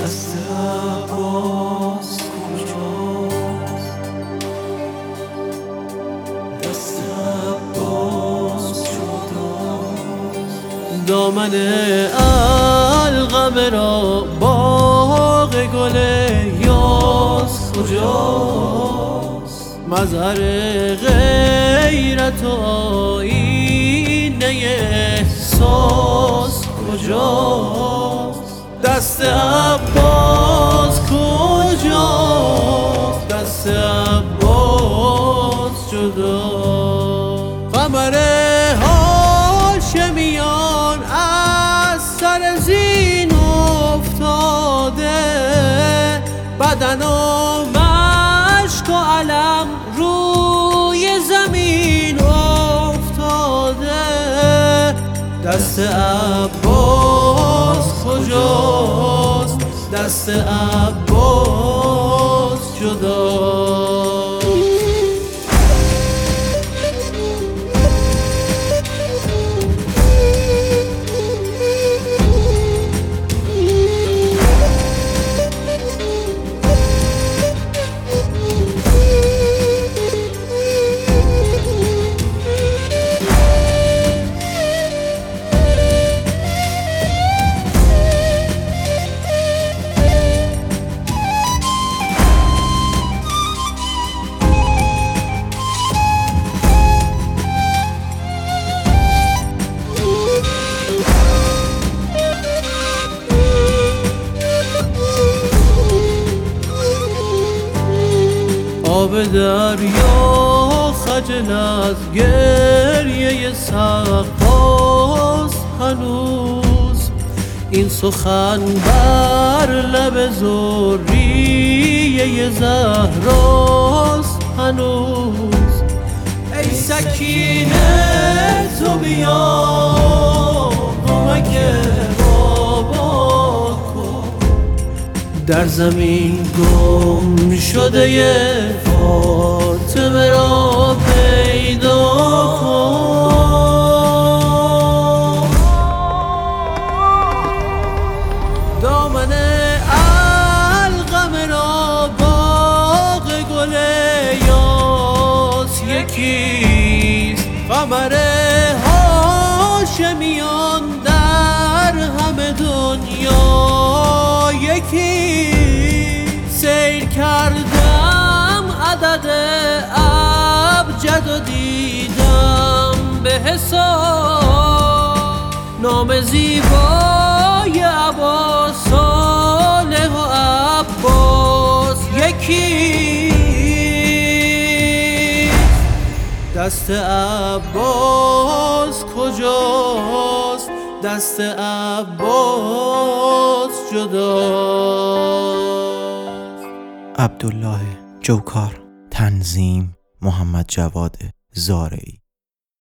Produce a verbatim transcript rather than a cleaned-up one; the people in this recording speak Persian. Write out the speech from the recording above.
دست عباس کجاست؟ دست عباس جداست. دامن القمه باغ گل یاس کجاست؟ مظهر غیرت و آینه احساس کجاست؟ دست عباس کجاست؟ دست عباس جداست. قمر هاشمیان از سر زین افتاده، بدن و مشک و علم روی زمین افتاده. دست عباس کجاست؟ دست عباس جداست. آب دریا خجل از گریه سقاست هنوز. این سخن بر لب زریه زهراست هنوز. ای سکینه تو بیا کمک بابا کن، در زمین گم شده فاطمه را پیدا کن. دامن القمه را باغ گل یاس یکیست. قمر هاشمیان در همه دنیا یکی. سیر کردم عدد ابجد و دیدم به حساب نام زیبای ابا صالح و عباس یکی. دست عباس کجاست؟ دست عباس جداست. عبدالله جوکار. تنظیم محمد جواد زارعی.